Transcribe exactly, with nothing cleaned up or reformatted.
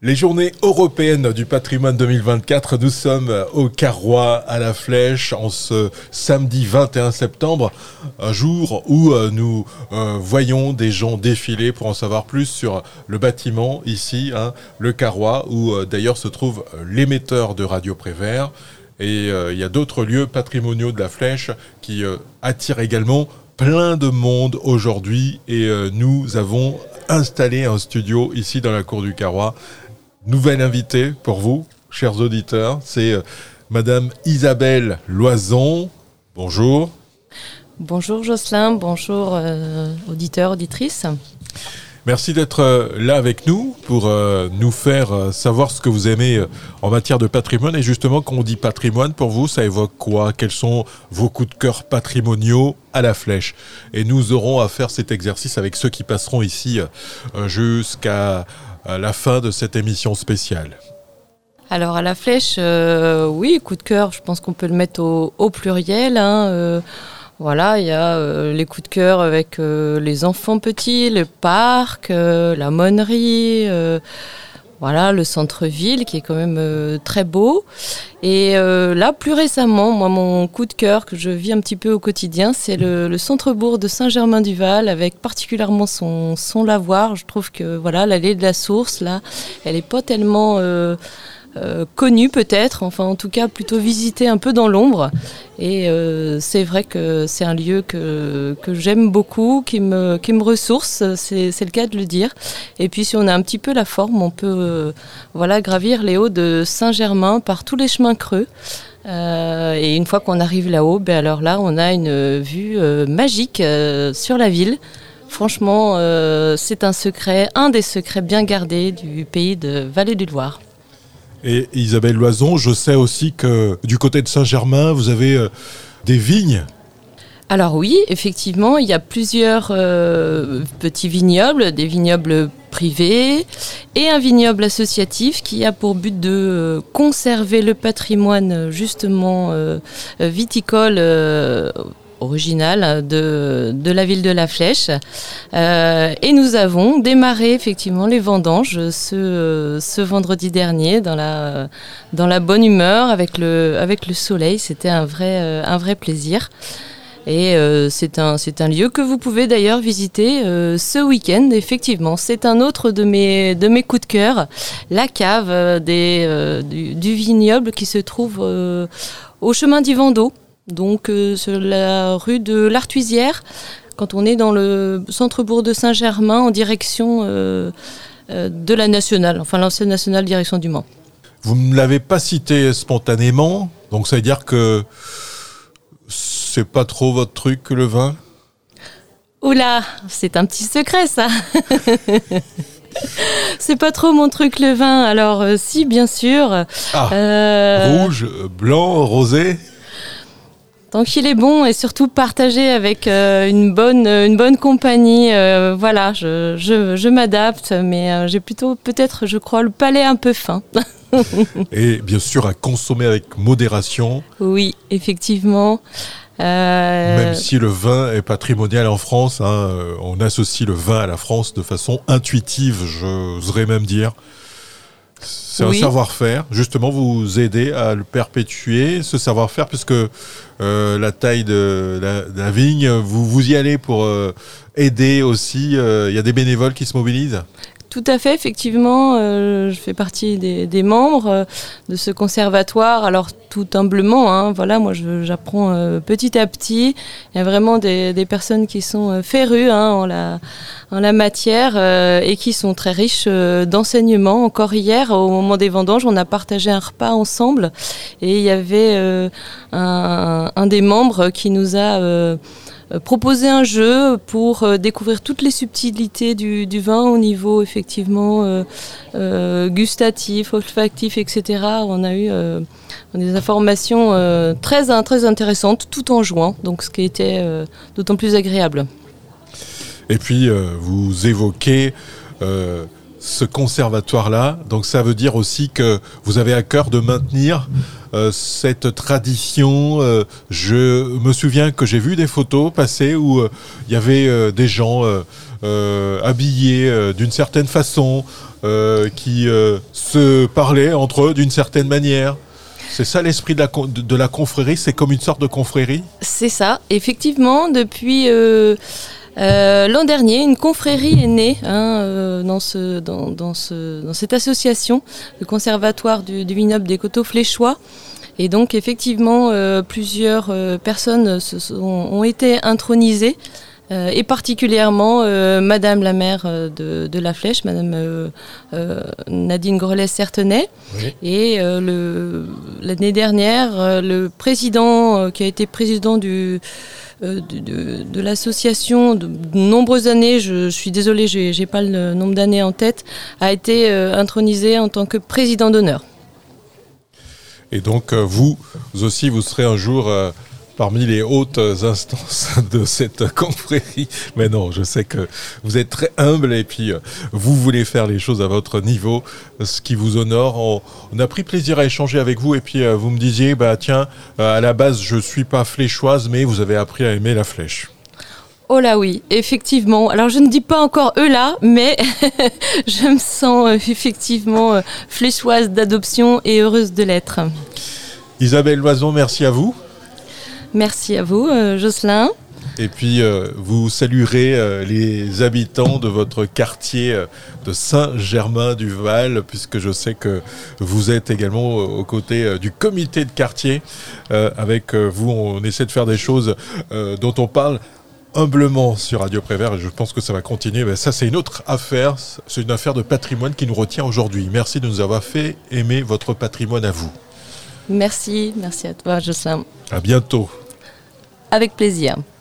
Les journées européennes du patrimoine deux mille vingt-quatre, nous sommes au Carrois à la Flèche en ce samedi vingt et un septembre, un jour où nous euh, voyons des gens défiler pour en savoir plus sur le bâtiment ici, hein, le Carrois, où euh, d'ailleurs se trouve l'émetteur de Radio Prévert. Et euh, il y a d'autres lieux patrimoniaux de la Flèche qui euh, attirent également plein de monde aujourd'hui. Et euh, nous avons installé un studio ici dans la cour du Carrois. Nouvelle invitée pour vous, chers auditeurs, c'est euh, Madame Isabelle Loison. Bonjour. Bonjour Jocelyn, bonjour euh, auditeurs, auditrices. Merci d'être euh, là avec nous pour euh, nous faire euh, savoir ce que vous aimez euh, en matière de patrimoine. Et justement, quand on dit patrimoine, pour vous, ça évoque quoi ? Quels sont vos coups de cœur patrimoniaux à la Flèche ? Et nous aurons à faire cet exercice avec ceux qui passeront ici euh, jusqu'à à la fin de cette émission spéciale. Alors à la Flèche, euh, oui, coup de cœur, je pense qu'on peut le mettre au, au pluriel. Hein, euh, voilà, il y a euh, les coups de cœur avec euh, les enfants petits, le parc, euh, la monnerie, euh, voilà, le centre-ville qui est quand même euh, très beau. Et euh, là, plus récemment, moi, mon coup de cœur que je vis un petit peu au quotidien, c'est le, le centre-bourg de Saint-Germain-du-Val, avec particulièrement son, son lavoir. Je trouve que voilà, l'allée de la Source, là, elle n'est pas tellement euh, euh, connue peut-être, enfin en tout cas plutôt visitée un peu dans l'ombre. Et euh, c'est vrai que c'est un lieu que, que j'aime beaucoup, qui me, qui me ressource, c'est, c'est le cas de le dire. Et puis si on a un petit peu la forme, on peut euh, voilà, gravir les hauts de Saint-Germain par tous les chemins creux. Euh, et une fois qu'on arrive là-haut, ben alors là, on a une vue euh, magique euh, sur la ville. Franchement, euh, c'est un secret, un des secrets bien gardés du pays de Vallée-du-Loir. Et Isabelle Loison, je sais aussi que du côté de Saint-Germain, vous avez euh, des vignes. Alors oui, effectivement, il y a plusieurs euh, petits vignobles, des vignobles privés et un vignoble associatif qui a pour but de euh, conserver le patrimoine justement euh, viticole euh, original de, de la ville de la Flèche. Euh, et nous avons démarré effectivement les vendanges ce, ce vendredi dernier dans la, dans la bonne humeur avec le, avec le soleil. C'était un vrai, un vrai plaisir. Et euh, c'est un, c'est un lieu que vous pouvez d'ailleurs visiter euh, ce week-end. Effectivement, c'est un autre de mes, de mes coups de cœur, la cave euh, des, euh, du, du vignoble qui se trouve euh, au chemin d'Yvendot. Donc euh, sur la rue de l'Artuisière, quand on est dans le centre-bourg de Saint-Germain en direction euh, euh, de la Nationale, enfin l'ancienne Nationale direction du Mans. Vous ne l'avez pas cité spontanément, donc ça veut dire que c'est pas trop votre truc le vin ? Oula, c'est un petit secret ça. C'est pas trop mon truc le vin, alors euh, si bien sûr. Ah, euh... rouge, blanc, rosé ? Tant qu'il est bon et surtout partagé avec euh, une bonne une bonne compagnie, euh, voilà, je, je, je m'adapte, mais euh, j'ai plutôt peut-être, je crois, le palais un peu fin. Et bien sûr à consommer avec modération. Oui, effectivement. Euh... Même si le vin est patrimonial en France, hein, on associe le vin à la France de façon intuitive, j'oserais même dire. C'est oui. Un savoir-faire. Justement, vous aidez à le perpétuer, ce savoir-faire, puisque euh, la taille de la, de la vigne, vous, vous y allez pour euh, aider aussi. Il euh, y a des bénévoles qui se mobilisent ? Tout à fait, effectivement, euh, je fais partie des, des membres euh, de ce conservatoire. Alors tout humblement, hein, voilà, moi je, j'apprends euh, petit à petit. Il y a vraiment des, des personnes qui sont euh, férues hein, en, la, en la matière euh, et qui sont très riches euh, d'enseignements. Encore hier, au moment des vendanges, on a partagé un repas ensemble et il y avait euh, un, un des membres qui nous a euh, proposer un jeu pour euh, découvrir toutes les subtilités du, du vin au niveau effectivement euh, euh, gustatif, olfactif, et cetera. On a eu euh, des informations euh, très, très intéressantes tout en jouant, donc ce qui était euh, d'autant plus agréable. Et puis euh, vous évoquez euh, ce conservatoire-là, donc ça veut dire aussi que vous avez à cœur de maintenir euh, cette tradition. Euh, je me souviens que j'ai vu des photos passer où il euh, y avait euh, des gens euh, euh, habillés euh, d'une certaine façon, euh, qui euh, se parlaient entre eux d'une certaine manière. C'est ça l'esprit de la, de, de la confrérie, c'est comme une sorte de confrérie ? C'est ça, effectivement, depuis euh, euh, l'an dernier, une confrérie est née hein, euh, dans, ce, dans, dans, ce, dans cette association, le conservatoire du, du vignoble des Coteaux Fléchois. Et donc effectivement, euh, plusieurs euh, personnes se sont, ont été intronisées, euh, et particulièrement euh, Madame la maire de, de La Flèche, Madame euh, euh, Nadine Grelès-Certenay. Oui. Et euh, le, l'année dernière, euh, le président euh, qui a été président du, euh, de, de, de l'association de, de nombreuses années, je, je suis désolée, j'ai, j'ai pas le nombre d'années en tête, a été euh, intronisé en tant que président d'honneur. Et donc, euh, vous aussi, vous serez un jour euh, parmi les hautes instances de cette confrérie. Mais non, je sais que vous êtes très humble et puis euh, vous voulez faire les choses à votre niveau, ce qui vous honore. On, on a pris plaisir à échanger avec vous et puis euh, vous me disiez, bah tiens, euh, à la base, je suis pas fléchoise, mais vous avez appris à aimer la flèche. Oh là oui, effectivement. Alors je ne dis pas encore eux là, mais je me sens euh, effectivement euh, fléchoise d'adoption et heureuse de l'être. Isabelle Loison, merci à vous. Merci à vous, euh, Jocelyn. Et puis euh, vous saluerez euh, les habitants de votre quartier euh, de Saint-Germain-du-Val, puisque je sais que vous êtes également euh, aux côtés euh, du comité de quartier. Euh, avec euh, vous, on essaie de faire des choses euh, dont on parle humblement sur Radio Prévert et je pense que ça va continuer. Mais ça, c'est une autre affaire. C'est une affaire de patrimoine qui nous retient aujourd'hui. Merci de nous avoir fait aimer votre patrimoine à vous. Merci, merci à toi, Jocelyn. À bientôt. Avec plaisir.